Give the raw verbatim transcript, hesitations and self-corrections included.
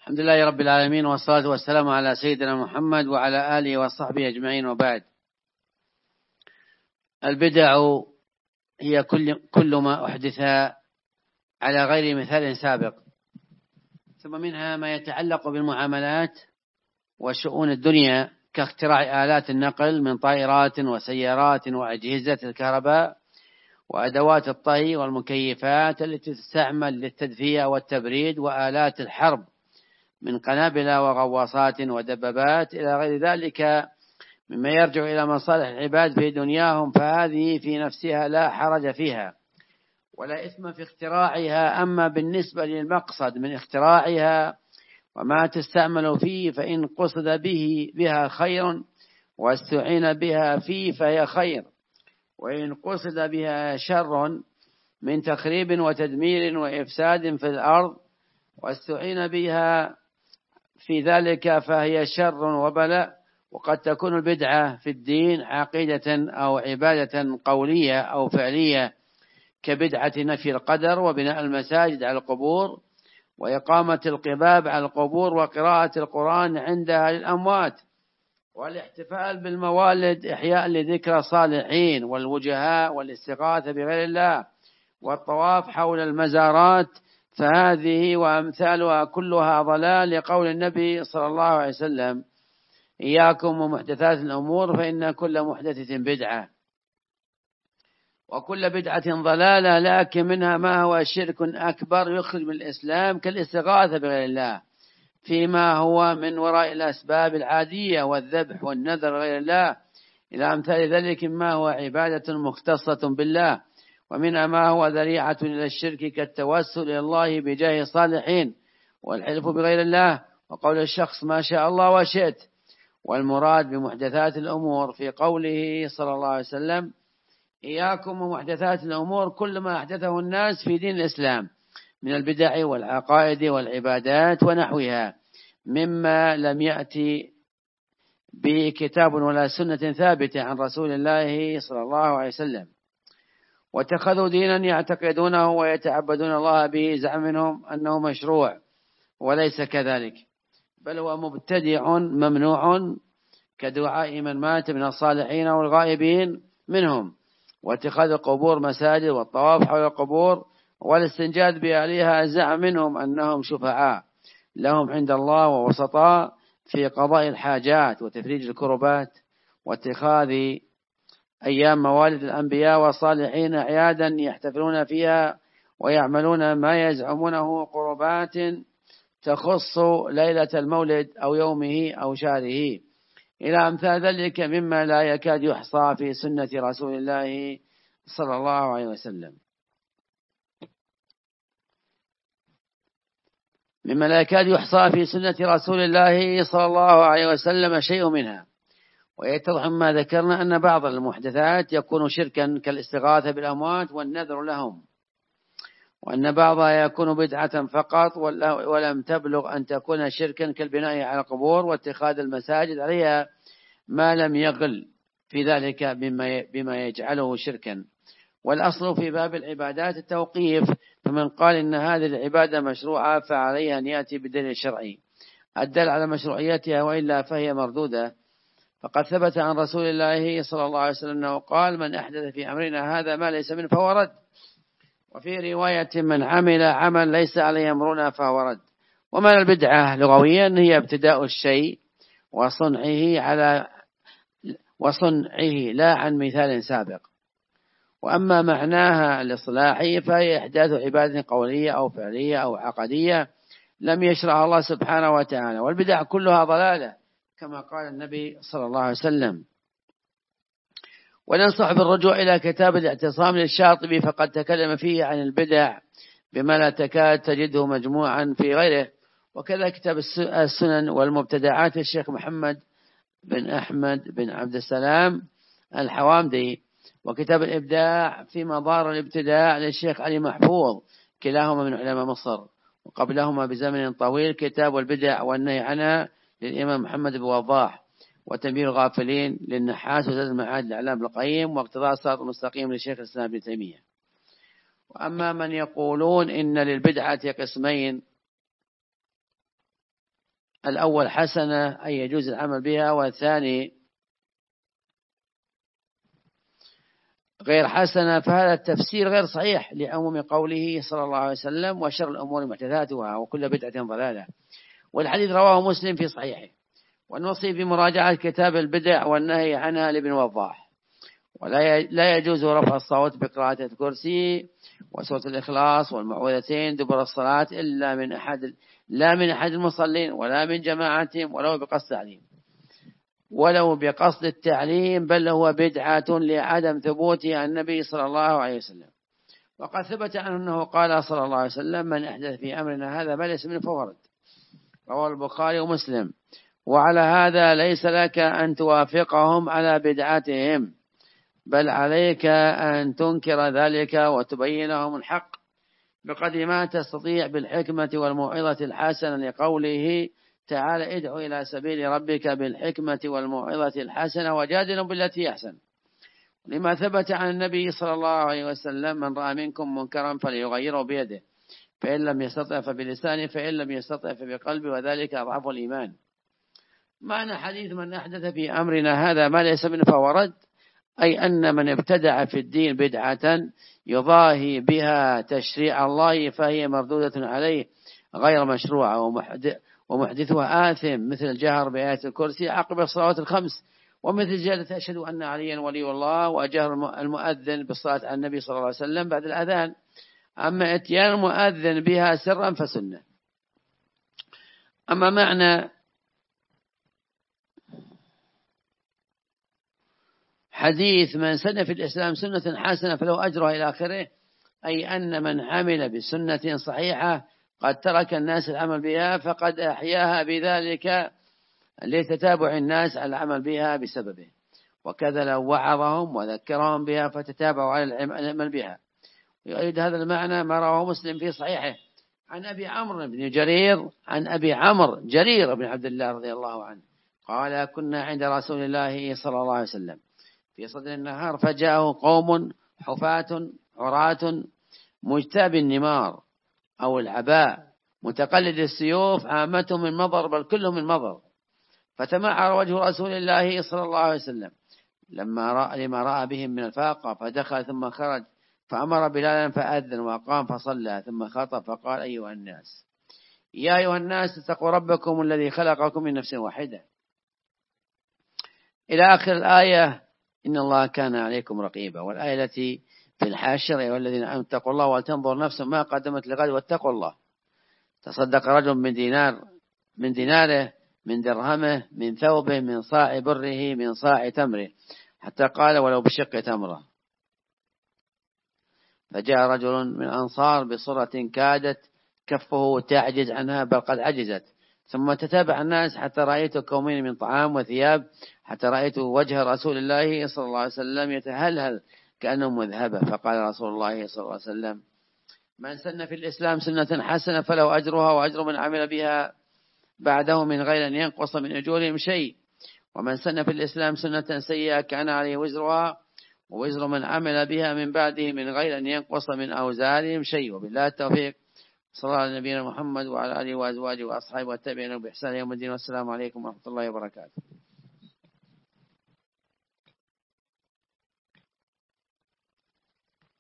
الحمد لله رب العالمين، والصلاة والسلام على سيدنا محمد وعلى آله وصحبه أجمعين، وبعد. البدع هي كل, كل ما أحدث على غير مثال سابق، ثم منها ما يتعلق بالمعاملات وشؤون الدنيا كاختراع آلات النقل من طائرات وسيارات وأجهزة الكهرباء وأدوات الطهي والمكيفات التي تستعمل للتدفئة والتبريد، وآلات الحرب من قنابل وغواصات ودبابات إلى غير ذلك مما يرجع إلى مصالح العباد في دنياهم، فهذه في نفسها لا حرج فيها ولا إثم في اختراعها. أما بالنسبة للمقصد من اختراعها وما تستعمل فيه، فإن قصد به بها خير واستعين بها فيه فهي خير، وإن قصد بها شر من تخريب وتدمير وإفساد في الأرض واستعين بها في ذلك فهي شر وبلاء. وقد تكون البدعة في الدين عقيدة أو عبادة قولية أو فعلية، كبدعة نفي القدر وبناء المساجد على القبور وإقامة القباب على القبور وقراءة القرآن عندها للأموات، والاحتفال بالموالد إحياء لذكرى الصالحين والوجهاء والاستغاثة بغير الله والطواف حول المزارات، فهذه وأمثالها كلها ضلال، لقول النبي صلى الله عليه وسلم: إياكم ومحدثات الأمور فإن كل محدثة بدعة وكل بدعة ضلالة، لكن منها ما هو شرك أكبر يخرج من الإسلام كالاستغاثة بغير الله فيما هو من وراء الأسباب العادية والذبح والنذر غير الله، إلى أمثال ذلك ما هو عبادة مختصة بالله. ومنها ما هو ذريعة إلى الشرك كالتوسل إلى الله بجاه الصالحين والحلف بغير الله وقول الشخص ما شاء الله وشئت. والمراد بمحدثات الأمور في قوله صلى الله عليه وسلم: إياكم ومحدثات الأمور كل ما أحدثه الناس في دين الإسلام من البدع والعقائد والعبادات ونحوها مما لم يأتي به كتاب ولا سنة ثابتة عن رسول الله صلى الله عليه وسلم، واتخذوا دينا يعتقدونه ويتعبدون الله به، زعم منهم أنه مشروع وليس كذلك، بل هو مبتدع ممنوع، كدعاء من مات من الصالحين والغائبين منهم، واتخاذ القبور مساجد والطواف حول القبور والاستنجاد بأهلها، زعم منهم أنهم شفعاء لهم عند الله ووسطاء في قضاء الحاجات وتفريج الكربات، واتخاذ أيام موالد الأنبياء والصالحين أعيادا يحتفلون فيها ويعملون ما يزعمونه قربات تخص ليلة المولد أو يومه أو شهره، إلى أمثال ذلك مما لا يكاد يحصى في سنة رسول الله صلى الله عليه وسلم مما لا يكاد يحصى في سنة رسول الله صلى الله عليه وسلم شيء منها. ويتضح ما ذكرنا أن بعض المحدثات يكون شركا كالاستغاثة بالأموات والنذر لهم، وأن بعضها يكون بدعة فقط ولم تبلغ أن تكون شركا كالبناء على القبور واتخاذ المساجد عليها، ما لم يغل في ذلك بما يجعله شركا. والأصل في باب العبادات التوقيف، فمن قال إن هذه العبادة مشروعة فعليه أن يأتي بدليل شرعي الدل على مشروعيتها، وإلا فهي مردودة. فقد ثبت عن رسول الله صلى الله عليه وسلم أنه قال: من أحدث في أمرنا هذا ما ليس منه فهو رد. وفي رواية: من عمل عمل ليس عليه أمرنا فهو رد. ومن البدعة لغويا هي ابتداء الشيء وصنعه على وصنعه لا عن مثال سابق. وأما معناها الاصطلاحي فهي إحداث عبادة قولية أو فعلية أو عقدية لم يشرع الله سبحانه وتعالى، والبدع كلها ضلالة كما قال النبي صلى الله عليه وسلم. وننصح بالرجوع إلى كتاب الاعتصام للشاطبي، فقد تكلم فيه عن البدع بما لا تكاد تجده مجموعا في غيره، وكذا كتاب السنن والمبتدعات للشيخ محمد بن أحمد بن عبد السلام الحوامدي، وكتاب الإبداع في مظاهر الابتداع للشيخ علي محفوظ، كلاهما من علماء مصر، وقبلهما بزمن طويل كتاب البدع والنهي عنها للإمام محمد بن وضاح، وتنبيه الغافلين للنحاس، وزاد المعاد للعلامة ابن القيم، واقتضاء الصراط المستقيم للشيخ الإسلام ابن تيمية. وأما من يقولون إن للبدعة قسمين الأول حسنة أي يجوز العمل بها، والثاني غير حسنة، فهذا التفسير غير صحيح لعموم قوله صلى الله عليه وسلم وشر الأمور محدثاتها وكل بدعة ضلالة. والحديث رواه مسلم في صحيحه. والنصي بمراجعة كتاب البدع والنهي عنها لابن وضاح. ولا لا يجوز رفع الصوت بقراءة الكرسي وسورة الإخلاص والمعوذتين دبر الصلاة إلا من أحد لا من أحد المصلين ولا من جماعتهم ولو بقصد تعليم ولو بقصد التعليم، بل هو بدعة لعدم ثبوته عن النبي صلى الله عليه وسلم. وقد ثبت عنه أنه قال صلى الله عليه وسلم: من أحدث في أمرنا هذا ما ليس منه فهو رد. رواه البخاري ومسلم. وعلى هذا ليس لك أن توافقهم على بدعتهم، بل عليك أن تنكر ذلك وتبين لهم الحق بقدر ما تستطيع بالحكمة والموعظة الحسنة، لقوله تعالى: ادع إلى سبيل ربك بالحكمة والموعظة الحسنة وجادلهم بالتي أحسن. لما ثبت عن النبي صلى الله عليه وسلم: من رأى منكم منكرا فليغيره بيده، فإن لم يستطع فبلسانه، فإن لم يستطع فبقلبه، وذلك أضعف الإيمان. معنى حديث من أحدث في أمرنا هذا ما ليس منه فهو رد، أي أن من ابتدع في الدين بدعة يضاهي بها تشريع الله فهي مردودة عليه غير مشروعة، ومحدثها آثم، مثل الجهر بآية الكرسي عقب الصلوات الخمس، ومثل زيادة أشهد أن عليا ولي الله، وجهر المؤذن بالصلاة على النبي صلى الله عليه وسلم بعد الأذان. أما اتيان المؤذن بها سرا فسنة. أما معنى حديث من سن في الإسلام سنة حسنة فله أجرها إلى آخره، أي أن من عمل بسنة صحيحة قد ترك الناس العمل بها فقد أحياها بذلك لتتابع الناس على العمل بها بسببه، وكذا لو وعظهم وذكرهم بها فتتابعوا على العمل بها. ويؤيد هذا المعنى ما رواه مسلم في صحيحه عن أبي عمرو بن جرير عن أبي عمرو جرير بن عبد الله رضي الله عنه قال: كنا عند رسول الله صلى الله عليه وسلم في صدر النهار، فجاءه قوم حفاة عراة مجتاب النمار أو العباء متقلد السيوف، عامتهم من مضر بل كلهم من مضر، فتمعر وجه رسول الله صلى الله عليه وسلم لما رأى لما رأى بهم من الفاقة، فدخل ثم خرج فأمر بلالا فأذن وقام فصلى ثم خطب فقال: أيها الناس يا أيها الناس اتقوا ربكم الذي خلقكم من نفس واحدة إلى آخر الآية: إن الله كان عليكم رقيبا. والآية التي في الحاشر: يا الذين آمنوا اتقوا الله ولتنظر نفس ما قدمت لغد واتقوا الله. تصدق رجل من دينار من ديناره من درهمه من ثوبه من صاع بره من صاع تمره، حتى قال: ولو بشق تمره. فجاء رجل من أنصار بصرة كادت كفه تعجز عنها بل قد عجزت، ثم تتابع الناس حتى رأيت كومين من طعام وثياب، حتى رأيت وجه رسول الله صلى الله عليه وسلم يتهلهل كأنه مذهبة. فقال رسول الله صلى الله عليه وسلم: من سن في الإسلام سنة حسنة فله أجرها وأجر من عمل بها بعده من غير أن ينقص من أجورهم شيء، ومن سن في الإسلام سنة سيئة كان عليه وزرها ووزر من عمل بها من بعده من غير أن ينقص من أوزارهم شيء. وبالله التوفيق. صلى الله على نبينا محمد وعلى آله وأزواجه وأصحابه والتابعين بإحسان يوم الدين، والسلام عليكم ورحمة الله وبركاته.